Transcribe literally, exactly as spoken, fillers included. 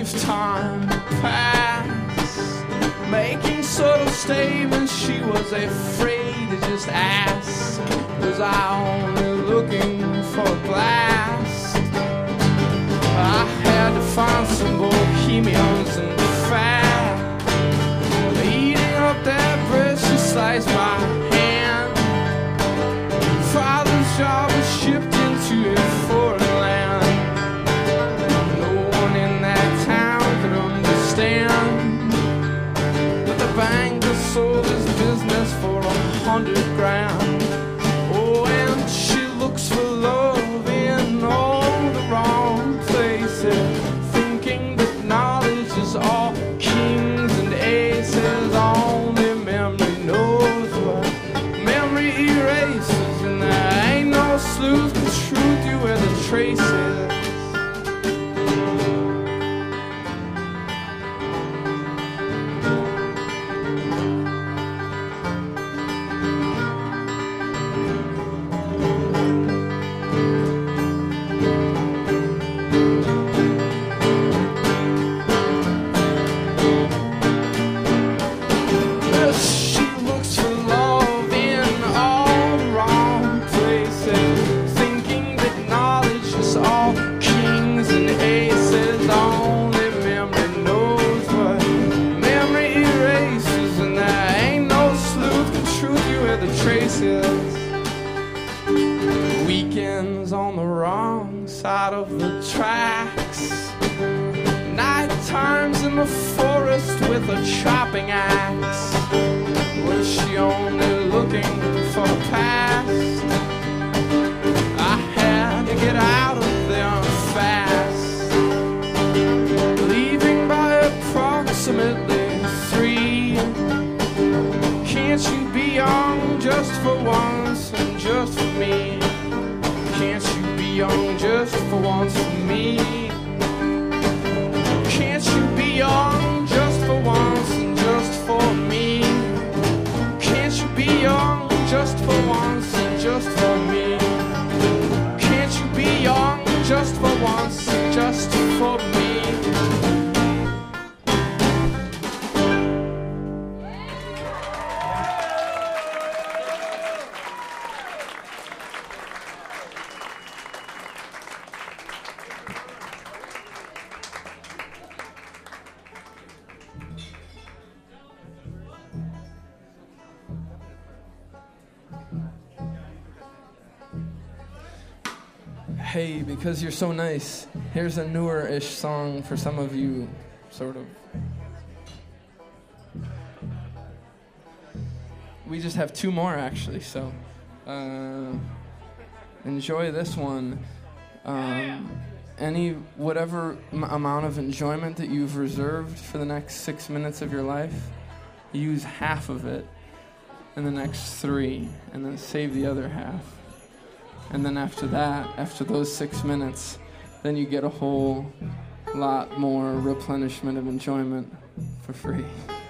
lifetime past, making subtle statements she was afraid to just ask. Was I only looking for a blast? I had to find some bohemians and fat, eating up that bread she sliced by hand. Father's job was shipped into a foreign land. No one in that town could understand, but the banker sold his business for a hundred grand. Oh, and she looks for love in all the wrong places, thinking that knowledge is all kings and aces. Only memory knows what memory erases, and there ain't no sleuth can truth you where the trace is. Weekends on the wrong side of the tracks, night times in the forest with a chopping axe. Was she only looking for the past? I had to get out of there fast, leaving by approximately three. Can't you be young just for once and just for me? Can't you be young just for once for me? Can't you be young just for once and just for me? Can't you be young just for once and just for me? Can't you be young just for once and just for me? Hey, because you're so nice, here's a newer-ish song for some of you, sort of. We just have two more, actually, so uh, enjoy this one. Um, any, whatever m- amount of enjoyment that you've reserved for the next six minutes of your life, use half of it in the next three, and then save the other half. And then after that, after those six minutes, then you get a whole lot more replenishment of enjoyment for free.